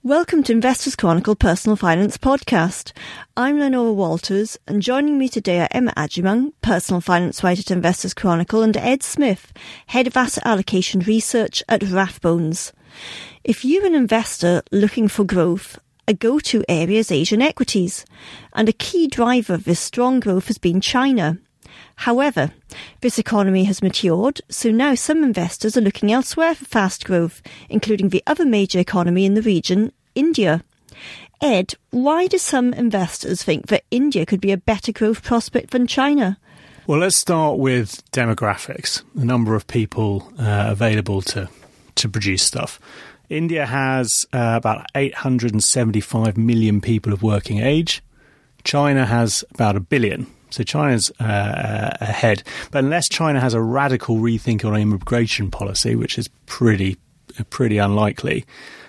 Welcome to Investors Chronicle Personal Finance Podcast. I'm Lenora Walters, and joining me today are Emma Agyemang, Personal Finance Writer at Investors Chronicle, and Ed Smith, Head of Asset Allocation Research at Rathbones. If you're an investor looking for growth, a go-to area is Asian equities, and a key driver of this strong growth has been China. However, this economy has matured, so now some investors are looking elsewhere for fast growth, including the other major economy in the region, India. Ed, why do some investors think that India could be a better growth prospect than China? Well, let's start with demographics, the number of people available to produce stuff. India has about 875 million people of working age. China has about 1 billion. So China's ahead. But unless China has a radical rethink on immigration policy, which is pretty unlikely,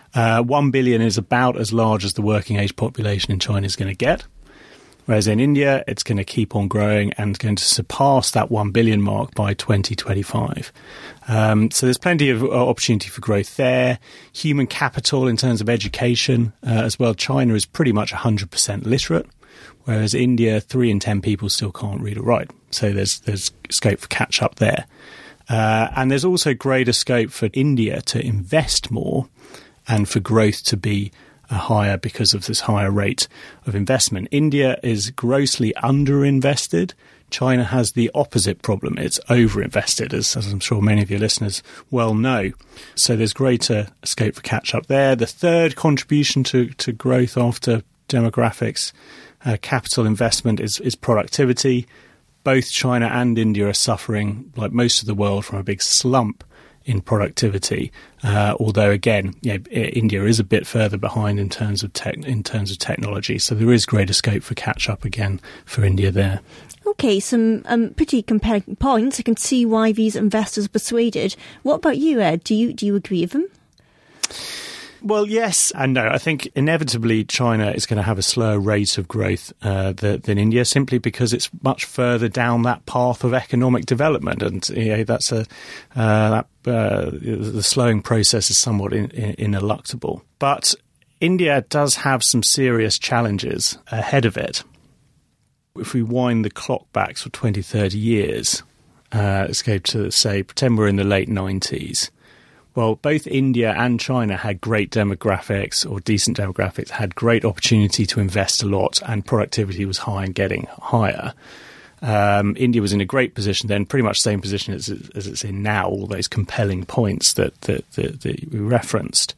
1 billion is about as large as the working age population in China is going to get. Whereas in India, it's going to keep on growing and going to surpass that 1 billion mark by 2025. So there's plenty of opportunity for growth there. Human capital in terms of education as well. China is pretty much 100% literate. Whereas India, 3 in 10 people still can't read or write. So there's scope for catch up there. And there's also greater scope for India to invest more and for growth to be higher because of this higher rate of investment. India is grossly underinvested. China has the opposite problem. It's overinvested, as I'm sure many of your listeners well know. So there's greater scope for catch up there. The third contribution to growth after demographics, capital investment is productivity. Both China and India are suffering, like most of the world, from a big slump in productivity. Although, again, India is a bit further behind in terms of technology. So there is greater scope for catch up again for India there. Okay, some pretty compelling points. I can see why these investors are persuaded. What about you, Ed? Do you agree with them? Well, yes and no. I think inevitably China is going to have a slower rate of growth than India, simply because it's much further down that path of economic development, and that's the slowing process is somewhat ineluctable. But India does have some serious challenges ahead of it. If we wind the clock back for 20, 30 years, let's go to, say, pretend we're in the late 90s. Well, both India and China had great demographics, or decent demographics, had great opportunity to invest a lot, and productivity was high and getting higher. India was in a great position then, pretty much the same position as it's in now, all those compelling points that we referenced.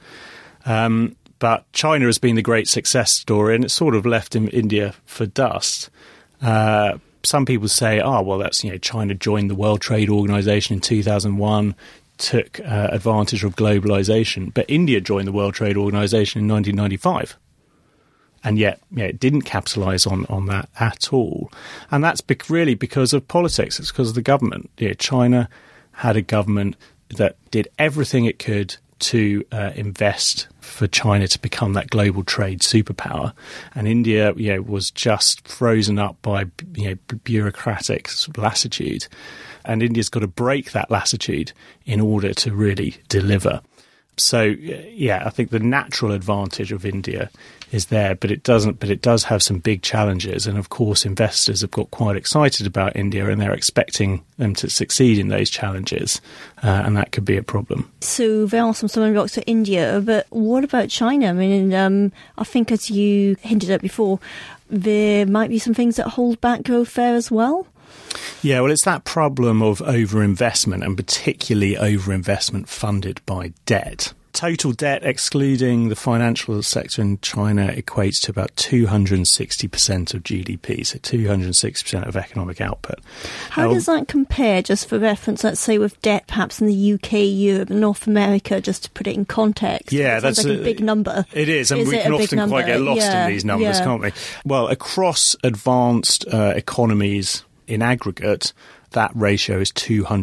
But China has been the great success story, and it's sort of left India for dust. Some people say, that's, China joined the World Trade Organization in 2001, took advantage of globalization. But India joined the World Trade Organization in 1995. And yet, it didn't capitalize on that at all. And that's really because of politics. It's because of the government. China had a government that did everything it could to invest for China to become that global trade superpower. And India, was just frozen up by, bureaucratic lassitude. And India's got to break that lassitude in order to really deliver. So, I think the natural advantage of India is there, but it does have some big challenges. And of course, investors have got quite excited about India, and they're expecting them to succeed in those challenges. And that could be a problem. So there are some stumbling blocks for India, but what about China? I mean, I think as you hinted at before, there might be some things that hold back growth there as well. Yeah, well, it's that problem of overinvestment, and particularly overinvestment funded by debt. Total debt, excluding the financial sector in China, equates to about 260% of GDP, so 260% of economic output. How does that compare, just for reference, let's say with debt perhaps in the UK, Europe, North America, just to put it in context? Yeah, that's like a big number. It is, and we can often quite get lost in these numbers, can't we? Well, across advanced economies in aggregate, that ratio is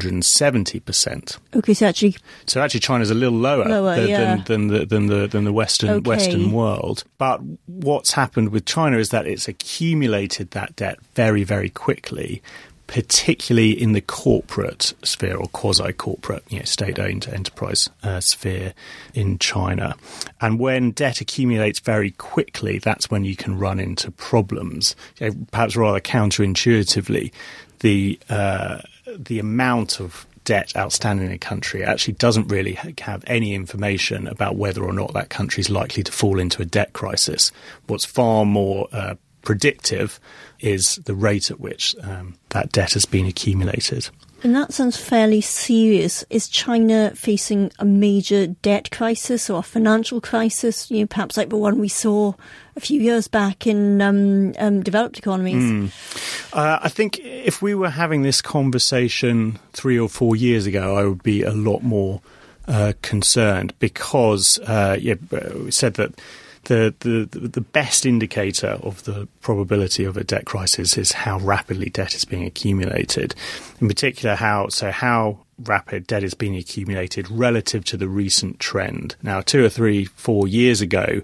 270%. Okay, so actually China's a little lower than the Western world. But what's happened with China is that it's accumulated that debt very, very quickly particularly in the corporate sphere or quasi-corporate, state-owned enterprise sphere in China. And when debt accumulates very quickly, that's when you can run into problems. Perhaps rather counterintuitively, the amount of debt outstanding in a country actually doesn't really have any information about whether or not that country is likely to fall into a debt crisis. What's far more predictive is the rate at which that debt has been accumulated. And that sounds fairly serious. Is China facing a major debt crisis or a financial crisis, perhaps like the one we saw a few years back in developed economies? I think if we were having this conversation 3 or 4 years ago, I would be a lot more concerned because we said that the best indicator of the probability of a debt crisis is how rapidly debt is being accumulated. In particular, how rapid debt is being accumulated relative to the recent trend. Now, 2 or 3, 4 years ago,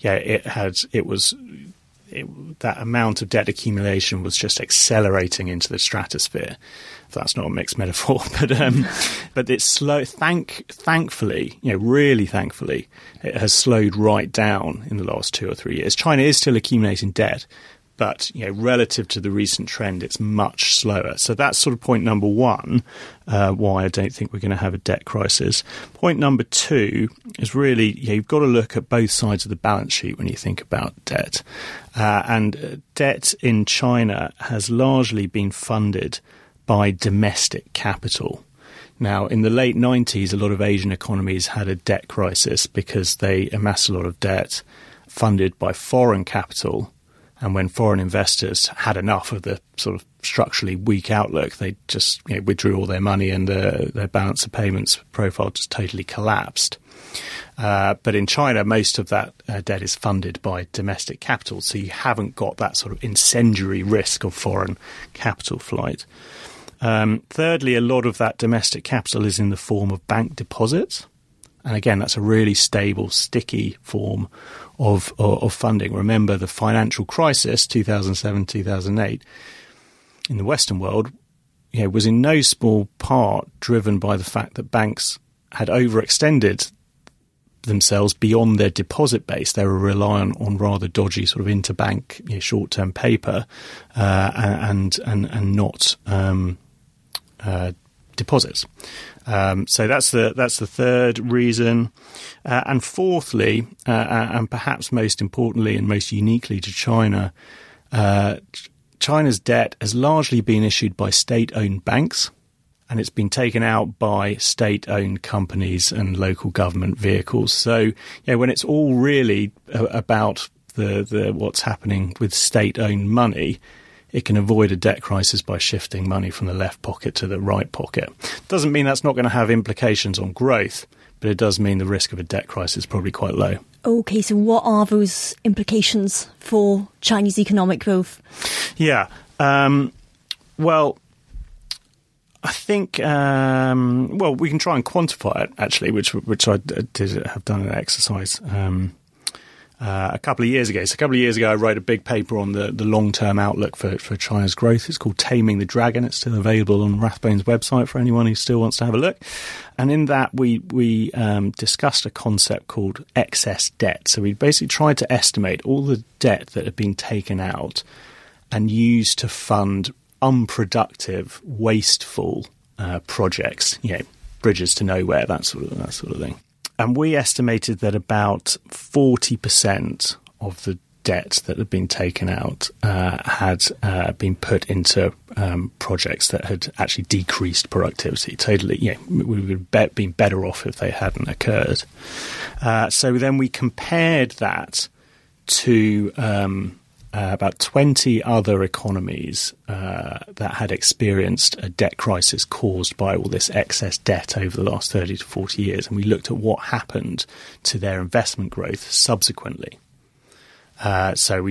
that amount of debt accumulation was just accelerating into the stratosphere. That's not a mixed metaphor, but it's slow. Thankfully, really thankfully, it has slowed right down in the last 2 or 3 years. China is still accumulating debt, but relative to the recent trend, it's much slower. So that's sort of point number one, why I don't think we're going to have a debt crisis. Point number two is really you've got to look at both sides of the balance sheet when you think about debt. And debt in China has largely been funded by domestic capital. Now, in the late 90s, a lot of Asian economies had a debt crisis because they amassed a lot of debt funded by foreign capital. And when foreign investors had enough of the sort of structurally weak outlook, they just withdrew all their money and their balance of payments profile just totally collapsed. But in China, most of that debt is funded by domestic capital, so you haven't got that sort of incendiary risk of foreign capital flight. Thirdly, a lot of that domestic capital is in the form of bank deposits. And again, that's a really stable, sticky form of funding. Remember the financial crisis, 2007, 2008, in the Western world, was in no small part driven by the fact that banks had overextended themselves beyond their deposit base. They were reliant on rather dodgy sort of interbank short-term paper and not deposits. So that's the third reason. And fourthly, and perhaps most importantly and most uniquely to China, China's debt has largely been issued by state-owned banks, and it's been taken out by state-owned companies and local government vehicles. So, when it's all really about the what's happening with state-owned money, it can avoid a debt crisis by shifting money from the left pocket to the right pocket. Doesn't mean that's not going to have implications on growth, but it does mean the risk of a debt crisis is probably quite low. Okay, so what are those implications for Chinese economic growth? Yeah, well, I think, we can try and quantify it, actually, which I did have done an exercise a couple of years ago. So a couple of years ago, I wrote a big paper on the long-term outlook for China's growth. It's called Taming the Dragon. It's still available on Rathbones' website for anyone who still wants to have a look. And in that, we discussed a concept called excess debt. So we basically tried to estimate all the debt that had been taken out and used to fund unproductive, wasteful projects, bridges to nowhere, that sort of thing. And we estimated that about 40% of the debt that had been taken out had been put into projects that had actually decreased productivity. Totally, we would have been better off if they hadn't occurred. So then we compared that to about 20 other economies that had experienced a debt crisis caused by all this excess debt over the last 30 to 40 years. And we looked at what happened to their investment growth subsequently. So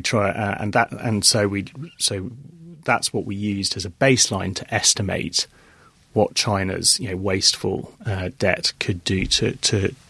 that's what we used as a baseline to estimate what China's wasteful debt could do to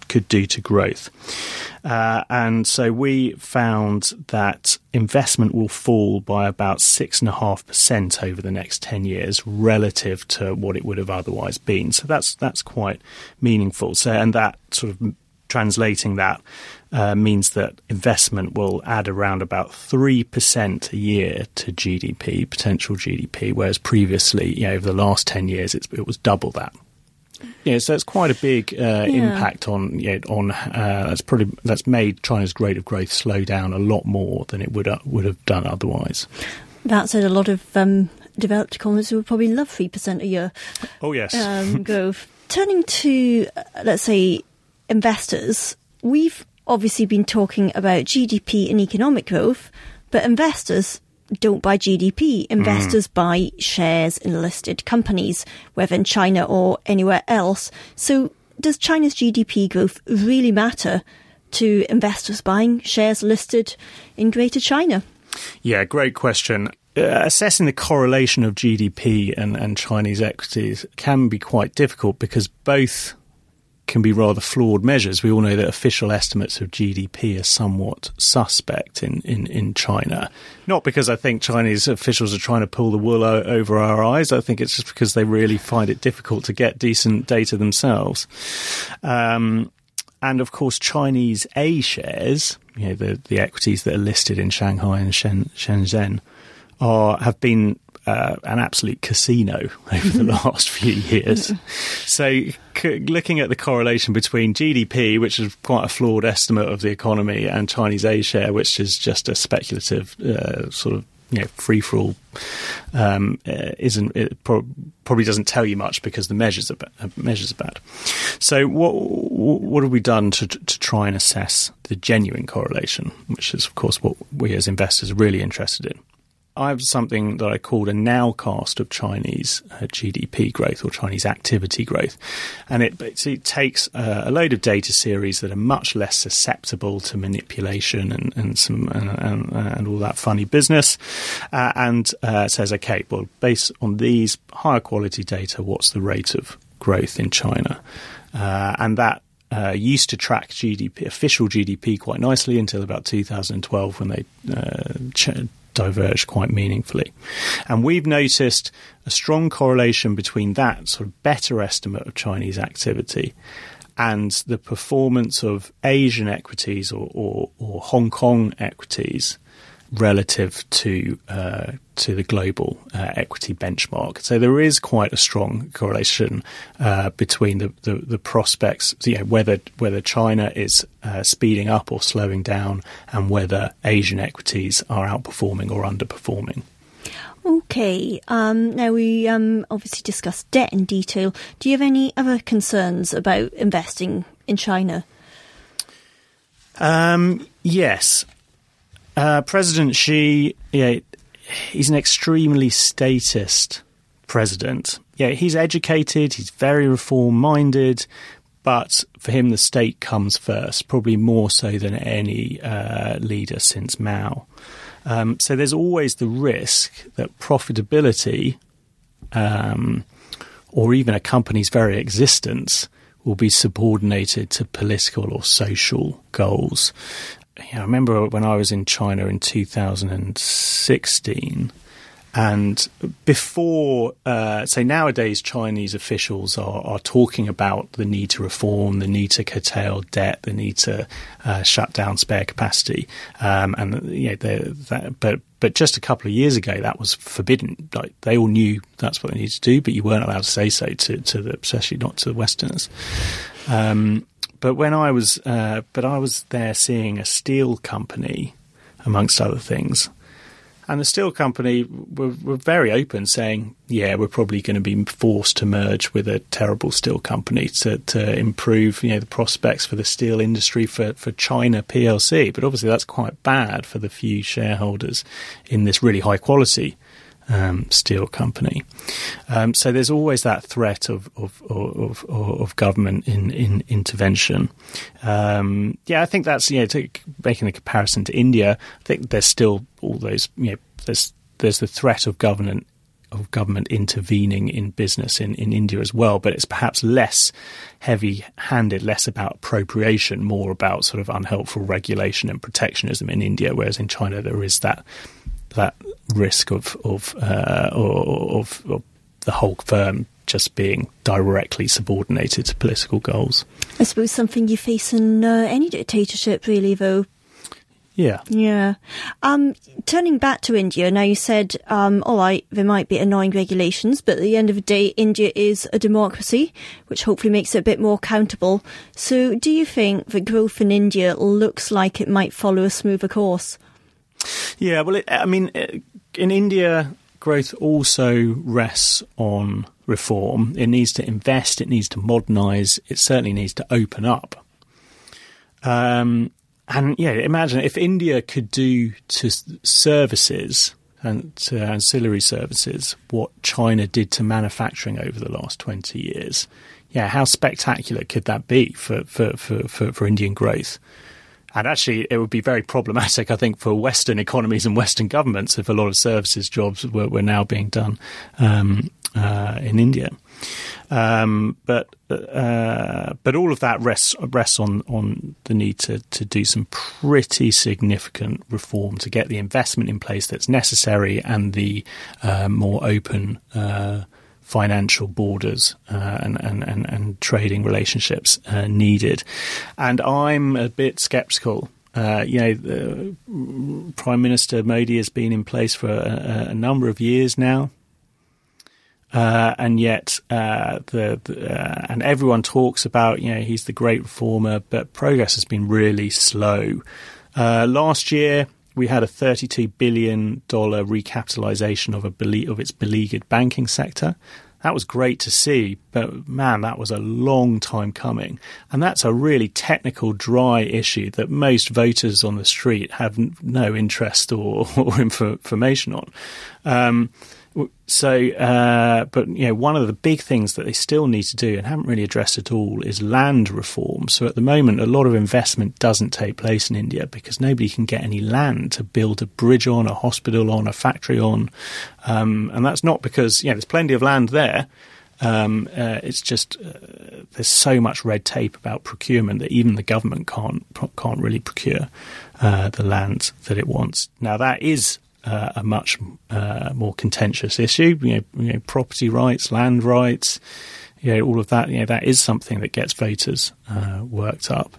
could do to growth. And so we found that investment will fall by about 6.5% over the next 10 years relative to what it would have otherwise been. So that's quite meaningful. So, and that sort of translating that means that investment will add around about 3% a year to GDP, potential GDP, whereas previously, over the last 10 years, it was double that. So it's quite a big impact on that's made China's rate of growth slow down a lot more than it would have done otherwise. That said, a lot of developed economies would probably love 3% a year. Oh yes, growth. Turning to let's say investors, we've obviously been talking about GDP and economic growth, but investors don't buy GDP. Investors buy shares in listed companies, whether in China or anywhere else. So does China's GDP growth really matter to investors buying shares listed in Greater China? Yeah, great question. Assessing the correlation of GDP and Chinese equities can be quite difficult because both can be rather flawed measures. We all know that official estimates of GDP are somewhat suspect in China. Not because I think Chinese officials are trying to pull the wool over our eyes. I think it's just because they really find it difficult to get decent data themselves. And of course, Chinese A shares, the equities that are listed in Shanghai and Shenzhen, have been an absolute casino over the last few years. So looking at the correlation between GDP, which is quite a flawed estimate of the economy, and Chinese A share, which is just a speculative sort of free-for-all, probably doesn't tell you much because the measures are bad. So what have we done to try and assess the genuine correlation, which is, of course, what we as investors are really interested in? I have something that I called a nowcast of Chinese GDP growth or Chinese activity growth. And it takes a load of data series that are much less susceptible to manipulation and all that funny business and says, okay, well, based on these higher quality data, what's the rate of growth in China? And that used to track GDP, official GDP, quite nicely until about 2012 when they diverged quite meaningfully. And we've noticed a strong correlation between that sort of better estimate of Chinese activity and the performance of Asian equities or Hong Kong equities relative to the global equity benchmark. So there is quite a strong correlation between the prospects, whether China is speeding up or slowing down, and whether Asian equities are outperforming or underperforming. Okay. Now we obviously discussed debt in detail. Do you have any other concerns about investing in China? Yes. President Xi, he's an extremely statist president. He's educated, he's very reform-minded, but for him the state comes first, probably more so than any leader since Mao. So there's always the risk that profitability or even a company's very existence will be subordinated to political or social goals. I remember when I was in China in 2016, and before, nowadays Chinese officials are talking about the need to reform, the need to curtail debt, the need to shut down spare capacity, but just a couple of years ago that was forbidden. Like, they all knew that's what they needed to do, but you weren't allowed to say so especially not to the Westerners. But when I was there seeing a steel company, amongst other things, and the steel company were very open, saying, we're probably going to be forced to merge with a terrible steel company to improve, the prospects for the steel industry for China PLC. But obviously that's quite bad for the few shareholders in this really high quality steel company. So there's always that threat of government in intervention. I think that's, making a comparison to India, I think there's still all those, there's the threat of government of government intervening in business in India as well, but it's perhaps less heavy-handed, less about appropriation, more about sort of unhelpful regulation and protectionism in India, whereas in China there is that risk of the whole firm just being directly subordinated to political goals. I suppose something you face in any dictatorship, really, though. Yeah. Yeah. Turning back to India, now you said, all right, there might be annoying regulations, but at the end of the day, India is a democracy, which hopefully makes it a bit more accountable. So do you think the growth in India looks like it might follow a smoother course? Yeah, well, in India, growth also rests on reform. It needs to invest, it needs to modernise, it certainly needs to open up. And yeah, imagine if India could do to services and to ancillary services what China did to manufacturing over the last 20 years. Yeah, how spectacular could that be for Indian growth? And actually, it would be very problematic, I think, for Western economies and Western governments if a lot of services jobs were now being done in India. But all of that rests on the need to do some pretty significant reform to get the investment in place that's necessary and the more open financial borders and trading relationships needed. And I'm a bit sceptical. The Prime Minister Modi has been in place for a number of years now. And yet, and everyone talks about, he's the great reformer, but progress has been really slow. Last year, we had a $32 billion recapitalisation of its beleaguered banking sector. That was great to see, but man, that was a long time coming. And that's a really technical, dry issue that most voters on the street have no interest or information on. But one of the big things that they still need to do and haven't really addressed at all is land reform. So at the moment, a lot of investment doesn't take place in India because nobody can get any land to build a bridge on, a hospital on, a factory on. And that's not because, there's plenty of land there. It's just there's so much red tape about procurement that even the government can't really procure the land that it wants. Now, that is a much more contentious issue. Property rights, land rights, all of that. That is something that gets voters worked up.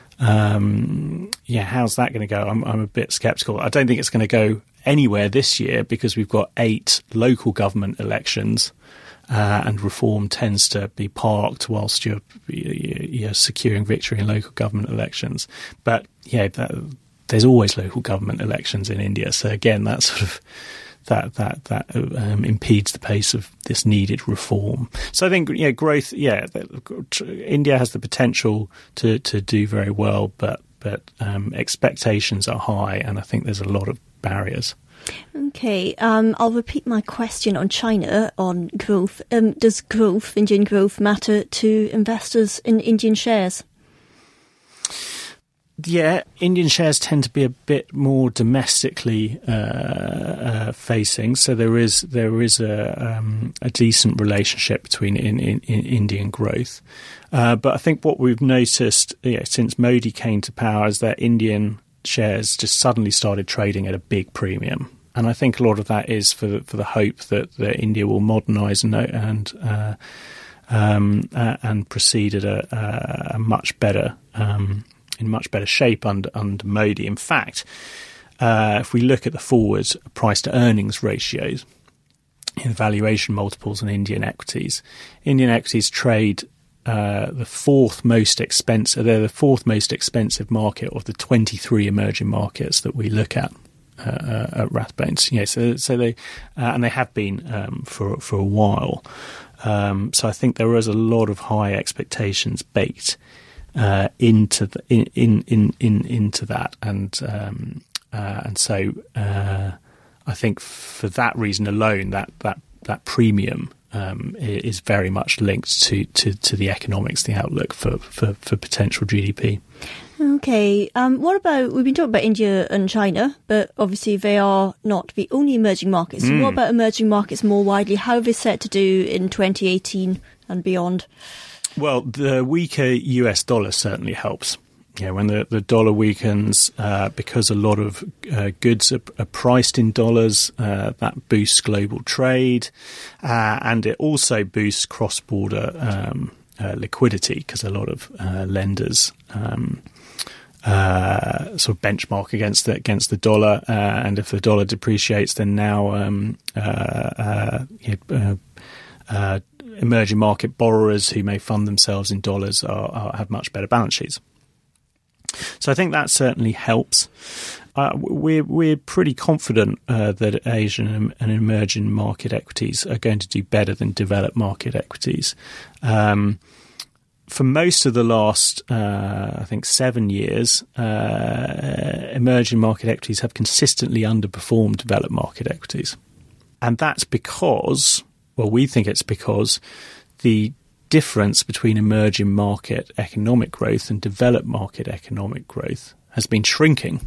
How's that going to go? I'm a bit sceptical. I don't think it's going to go anywhere this year because we've got 8 local government elections, and reform tends to be parked whilst you're securing victory in local government elections. But there's always local government elections in India. So again, that sort of that impedes the pace of this needed reform. So I think growth. India has the potential to do very well, but expectations are high, and I think there's a lot of barriers. Okay, I'll repeat my question on China on growth. Does Indian growth, matter to investors in Indian shares? Yeah, Indian shares tend to be a bit more domestically facing, so there is a decent relationship between in Indian growth. But I think what we've noticed since Modi came to power is that Indian shares just suddenly started trading at a big premium, and I think a lot of that is for the hope that India will modernise and proceed at a much better. In much better shape under Modi. In fact, if we look at the forward price-to-earnings ratios in valuation multiples on Indian equities trade the fourth most expensive. They're the fourth most expensive market of the 23 emerging markets that we look at Rathbones. So they and they have been for a while. So I think there is a lot of high expectations baked into that, and so I think for that reason alone, that premium is very much linked to the economics, the outlook for potential GDP. Okay. What about, we've been talking about India and China, but obviously they are not the only emerging markets. So what about emerging markets more widely? How are they set to do in 2018 and beyond? Well, the weaker US dollar certainly helps. Yeah, when the dollar weakens, because a lot of goods are priced in dollars, that boosts global trade, and it also boosts cross-border liquidity, because a lot of lenders sort of benchmark against the dollar, and if the dollar depreciates, then now emerging market borrowers who may fund themselves in dollars have much better balance sheets. So I think that certainly helps. We're pretty confident that Asian and emerging market equities are going to do better than developed market equities. For most of the last, I think, 7 years, emerging market equities have consistently underperformed developed market equities. And that's because, well, we think it's because the difference between emerging market economic growth and developed market economic growth has been shrinking.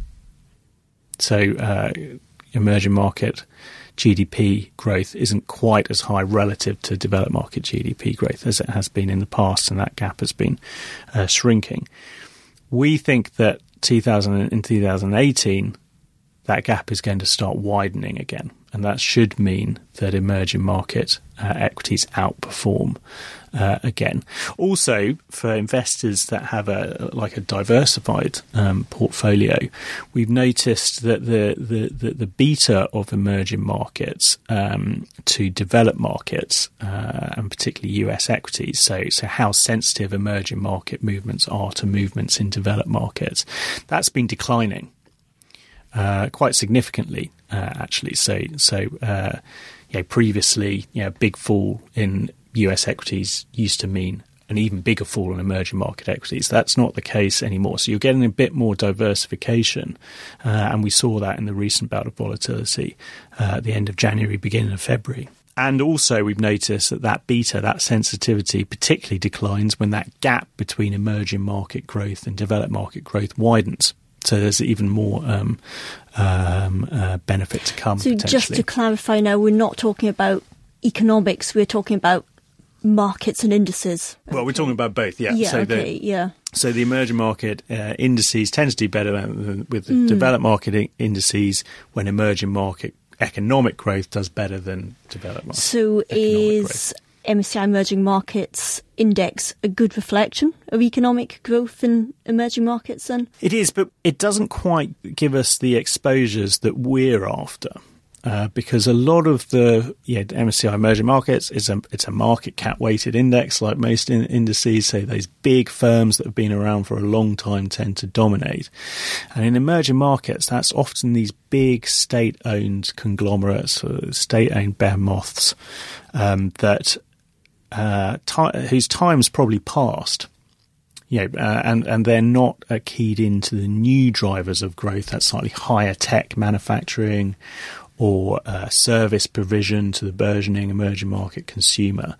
So emerging market GDP growth isn't quite as high relative to developed market GDP growth as it has been in the past, and that gap has been shrinking. We think that in 2018, that gap is going to start widening again, and that should mean that emerging market equities outperform again. Also, for investors that have a diversified portfolio, we've noticed that the beta of emerging markets to developed markets, and particularly US equities, so how sensitive emerging market movements are to movements in developed markets, that's been declining quite significantly, actually. Previously, a big fall in US equities used to mean an even bigger fall in emerging market equities. That's not the case anymore. So you're getting a bit more diversification, and we saw that in the recent bout of volatility at the end of January, beginning of February. And also we've noticed that beta, that sensitivity, particularly declines when that gap between emerging market growth and developed market growth widens. So there's even more benefit to come. So just to clarify now, we're not talking about economics, we're talking about markets and indices. Well, we're talking about both, yeah. So the emerging market indices tend to do better with the developed market indices when emerging market economic growth does better than developed market So is growth. MSCI Emerging Markets Index a good reflection of economic growth in emerging markets then? It is, but it doesn't quite give us the exposures that we're after. Because a lot of the MSCI Emerging Markets it's a market cap weighted index, like most indices. So those big firms that have been around for a long time tend to dominate. And in emerging markets, that's often these big state-owned conglomerates, state-owned behemoths that whose time's probably passed. And they're not keyed into the new drivers of growth, that slightly higher tech manufacturing or service provision to the burgeoning emerging market consumer.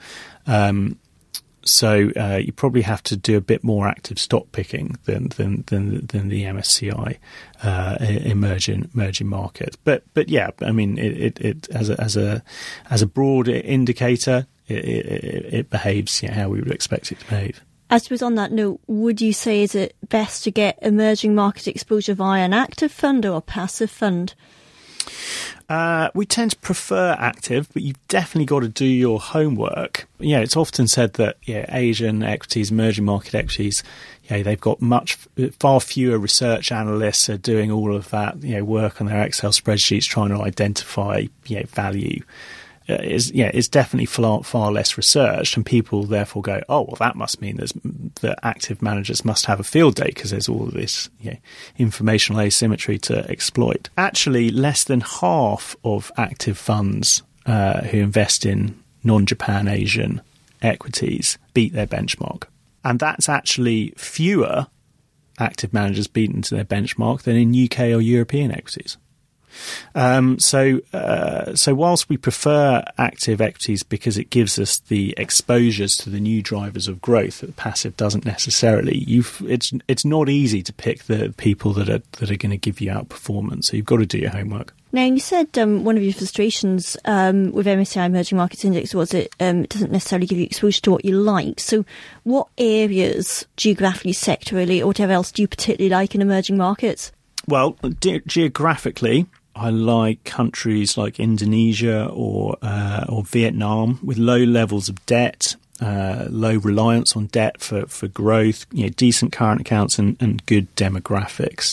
So you probably have to do a bit more active stock picking than the MSCI emerging market. But yeah, I mean, it as a broad indicator, it behaves how we would expect it to behave. I suppose on that note, would you say is it best to get emerging market exposure via an active fund or a passive fund? We tend to prefer active, but you've definitely got to do your homework. It's often said that Asian equities, emerging market equities, they've got far fewer research analysts are doing all of that work on their Excel spreadsheets trying to identify value. It's definitely far less researched, and people therefore go, oh, well, that must mean that active managers must have a field day because there's all of this informational asymmetry to exploit. Actually, less than half of active funds who invest in non-Japan Asian equities beat their benchmark. And that's actually fewer active managers beaten to their benchmark than in UK or European equities. So whilst we prefer active equities because it gives us the exposures to the new drivers of growth that passive doesn't necessarily, it's not easy to pick the people that are going to give you outperformance. So you've got to do your homework. Now, you said one of your frustrations with MSCI Emerging Markets Index was it doesn't necessarily give you exposure to what you like. So what areas, geographically, sectorally, or whatever else, do you particularly like in emerging markets? Well, geographically, I like countries like Indonesia or Vietnam with low levels of debt, low reliance on debt for growth, decent current accounts and good demographics.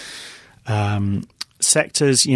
Sectors,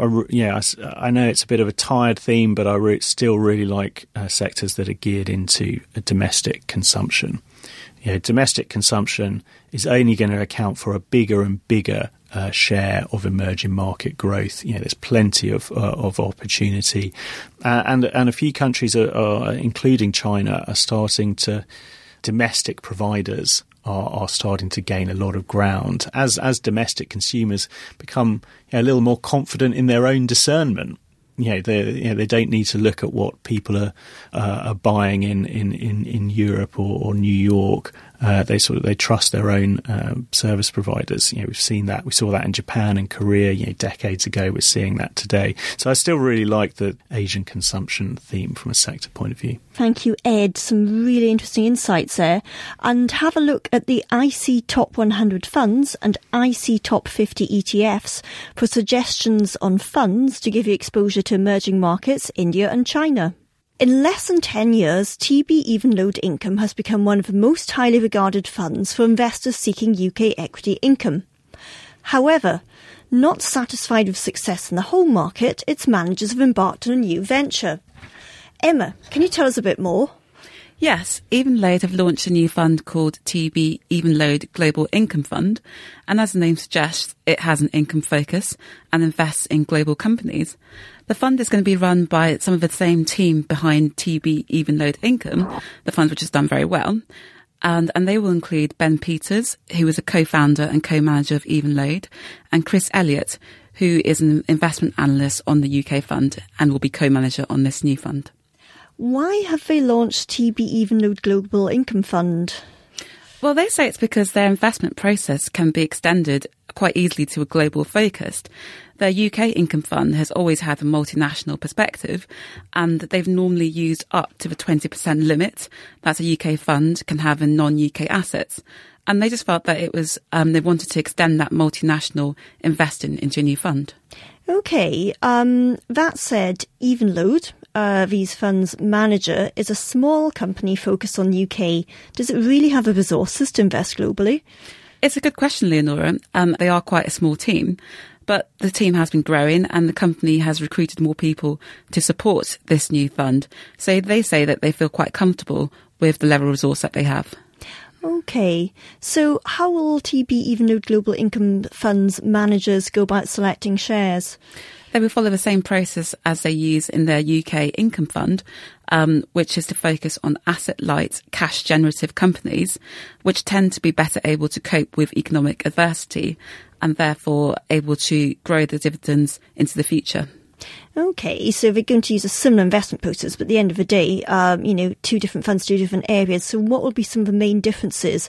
I know it's a bit of a tired theme, but I still really like sectors that are geared into domestic consumption. Domestic consumption is only going to account for a bigger and bigger share of emerging market growth. There's plenty of opportunity, and a few countries are, including China, are starting to domestic providers are starting to gain a lot of ground as domestic consumers become a little more confident in their own discernment. They don't need to look at what people are buying in Europe or New York. They trust their own service providers. We've seen that. We saw that in Japan and Korea, decades ago. We're seeing that today. So I still really like the Asian consumption theme from a sector point of view. Thank you, Ed. Some really interesting insights there. And have a look at the IC Top 100 funds and IC Top 50 ETFs for suggestions on funds to give you exposure to emerging markets, India and China. In less than 10 years, TB Evenlode Income has become one of the most highly regarded funds for investors seeking UK equity income. However, not satisfied with success in the home market, its managers have embarked on a new venture. Emma, can you tell us a bit more? Yes, Evenlode have launched a new fund called TB Evenlode Global Income Fund, and as the name suggests, it has an income focus and invests in global companies. The fund is going to be run by some of the same team behind TB Evenlode Income, the fund which has done very well, and they will include Ben Peters, who is a co-founder and co-manager of Evenlode, and Chris Elliott, who is an investment analyst on the UK fund and will be co-manager on this new fund. Why have they launched TB Evenlode Global Income Fund? Well, they say it's because their investment process can be extended quite easily to a global focus. Their UK income fund has always had a multinational perspective, and they've normally used up to the 20% limit that a UK fund can have in non-UK assets. And they just felt that it was they wanted to extend that multinational investing into a new fund. Okay, that said, Evenlode, these funds' manager, is a small company focused on the UK. Does it really have the resources to invest globally? It's a good question, Leonora. They are quite a small team, but the team has been growing and the company has recruited more people to support this new fund. So they say that they feel quite comfortable with the level of resource that they have. Okay, so how will TB Evenlode Global Income Fund's managers go about selecting shares? They will follow the same process as they use in their UK income fund, which is to focus on asset-light, cash-generative companies, which tend to be better able to cope with economic adversity and therefore able to grow the dividends into the future. Okay, so they're going to use a similar investment process, but at the end of the day, two different funds, two different areas. So what will be some of the main differences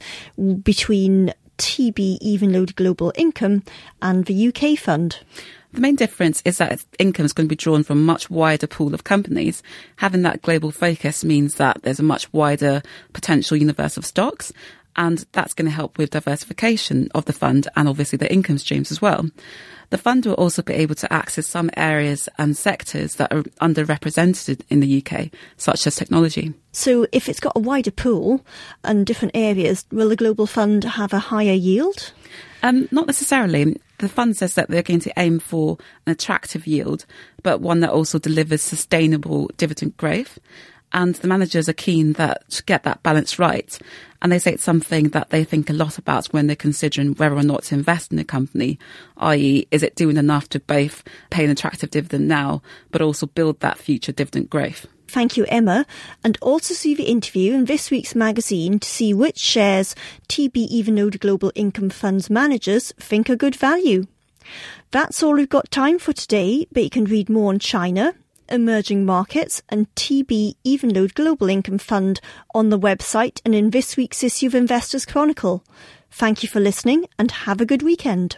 between TB Evenlode Global Income and the UK fund? The main difference is that income is going to be drawn from a much wider pool of companies. Having that global focus means that there's a much wider potential universe of stocks, and that's going to help with diversification of the fund and obviously the income streams as well. The fund will also be able to access some areas and sectors that are underrepresented in the UK, such as technology. So if it's got a wider pool and different areas, will the global fund have a higher yield? Not necessarily. The fund says that they're going to aim for an attractive yield, but one that also delivers sustainable dividend growth. And the managers are keen to get that balance right. And they say it's something that they think a lot about when they're considering whether or not to invest in a company, i.e. is it doing enough to both pay an attractive dividend now, but also build that future dividend growth. Thank you, Emma. And also see the interview in this week's magazine to see which shares TB Evenlode Global Income Fund's managers think are good value. That's all we've got time for today, but you can read more on China, emerging markets and TB Evenlode Global Income Fund on the website and in this week's issue of Investors Chronicle. Thank you for listening and have a good weekend.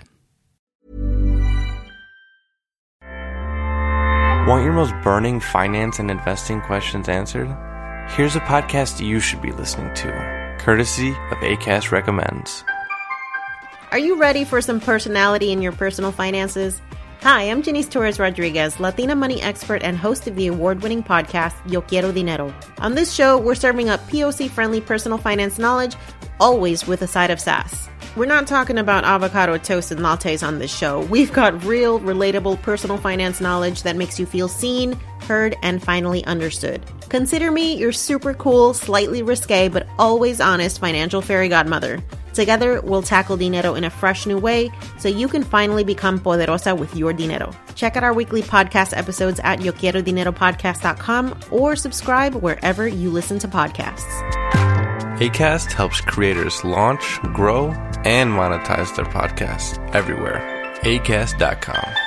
Want your most burning finance and investing questions answered? Here's a podcast you should be listening to, courtesy of Acast Recommends. Are you ready for some personality in your personal finances? Hi, I'm Janice Torres Rodriguez, Latina money expert and host of the award-winning podcast, Yo Quiero Dinero. On this show, we're serving up POC-friendly personal finance knowledge, always with a side of sass. We're not talking about avocado toast and lattes on this show. We've got real, relatable personal finance knowledge that makes you feel seen, heard, and finally understood. Consider me your super cool, slightly risque, but always honest financial fairy godmother. Together, we'll tackle dinero in a fresh new way so you can finally become poderosa with your dinero. Check out our weekly podcast episodes at YoQuieroDineroPodcast.com or subscribe wherever you listen to podcasts. Acast helps creators launch, grow, and monetize their podcasts everywhere. Acast.com.